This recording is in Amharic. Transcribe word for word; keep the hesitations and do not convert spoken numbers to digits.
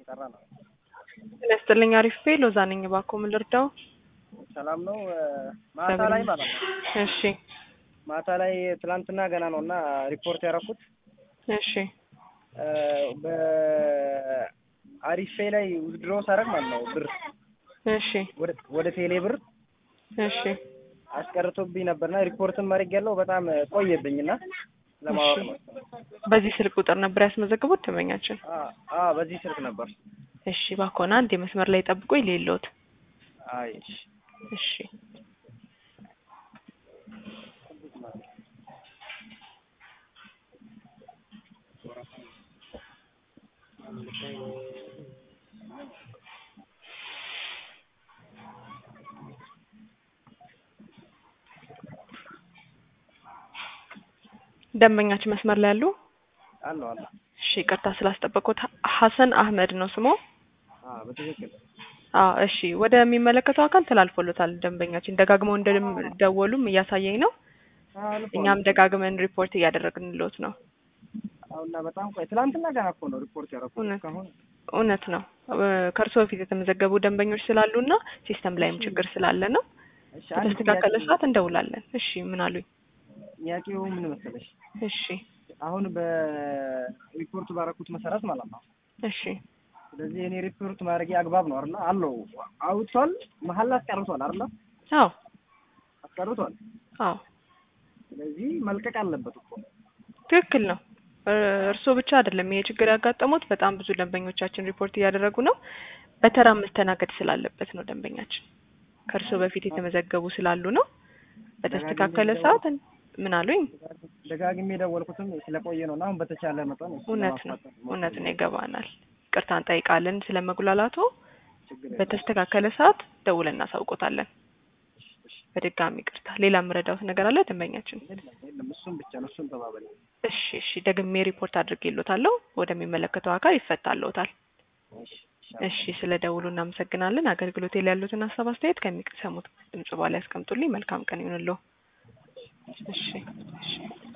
እየጠራ ነው። ለስተልኝ አሪፍ ፌ ሎዛ ነኝ ባኮ ምን ልርዳው? ሰላም ነው። ማታ ላይ ማለት ነው። እሺ ማታ ላይ ትላንትና ገና ነውና ሪፖርት ያደረኩት። እሺ በአሪፍ ፌ ላይ ውድድሮ ሳረግ ማለት ነው ብር እሺ ወደ ወደ ቴሌ ብር እሺ አስቀርቶብኝ ነበርና ሪፖርትም ማድረግ ያለው በጣም ቆየብኝና ለማወቅ ነው። በዚህ ስልክ ቁጥር ነበር ያስመዘግቡት ተመኛችን? አዎ አዎ በዚህ ስልክ ነበር። እሺ ባኮና አንዴ መስመር ላይ ጠብቁኝ ሌሎት። አይ እሺ ደንበኛችን መስመር ላይ አሉ? አሎ አሎ። እሺ ይቅርታ ስላስጠበቁት። ሐሰን አህመድ ነው ስሙ? አዎ በትክክል። አዎ እሺ ወደሚመለከተው አካል ተላልፎለታል። ደንበኛችን ደጋግመው እንደደወሉም እያሳየኝ ነው። እኛም ደጋግመን ሪፖርት እያደረግንልዎት ነው። አውና በጣም ቆይ ትላንትና ገና እኮ ነው ሪፖርት ያደረኩት። እስካሁን እውነት ነው። ከእርስዎ በፊት የተመዘገቡ ደንበኞች ስላሉና ሲስተም ላይም ችግር ስላለ ነው። እሺ በተስተካከለ ሰዓት እንደውላለን። እሺ ምን አሉኝ? ጥያቄው ምን መሰለሽ? እሺ አሁን በሪፖርት ባረኩት መሰረት ማለት ነው። እሺ ስለዚህ እኔ ሪፖርት ማድረግ አግባብ ነው አይደል? አለው አውጥቷል፣ መሀል አስቀርቷል አይደል? አዎ አስቀርቷል። አዎ ስለዚህ መልቀቅ አለበት እኮ። ትክክል ነው። እርስዎ ብቻ አይደለም ይሄ ችግር ያጋጠሙት፣ በጣም ብዙ ደንበኞቻችን ሪፖርት እያደረጉ ነው። በተራ መስተናገድ ስላለበት ነው ደንበኛችን ከእርስዎ በፊት የተመዘገቡ ስላሉ ነው። በተስተካከለ ሰዓት ምን አሉኝ? ደጋግሜ ደወልኩትም ስለቆየ ነው። አሁን በተቻለ መጠን እውነት ነው እውነት ነው ይገባናል። ይቅርታ እንጠይቃለን ስለመጉላላቱ። በተስተካከለ ሰዓት ደውለን እናሳውቆታለን። በድጋሚ ይቅርታ። ሌላ ምረዳውት ነገር አለ ደንበኛችን? የለም እሱን ብቻ ነው። እሱን ተባበለ። እሺ እሺ ደግሜ ሪፖርት አድርጌልዎታለሁ። ወደሚመለከተው አካል ይፈታልዎታል። እሺ ስለ ደውሉ እናመሰግናለን። አገልግሎት ላይ ያሉትን ሀሳብ አስተያየት ከሚሰሙት ድምጽ በኋላ ያስቀምጡልኝ። መልካም ቀን ይሁንልዎ። እሺ እሺ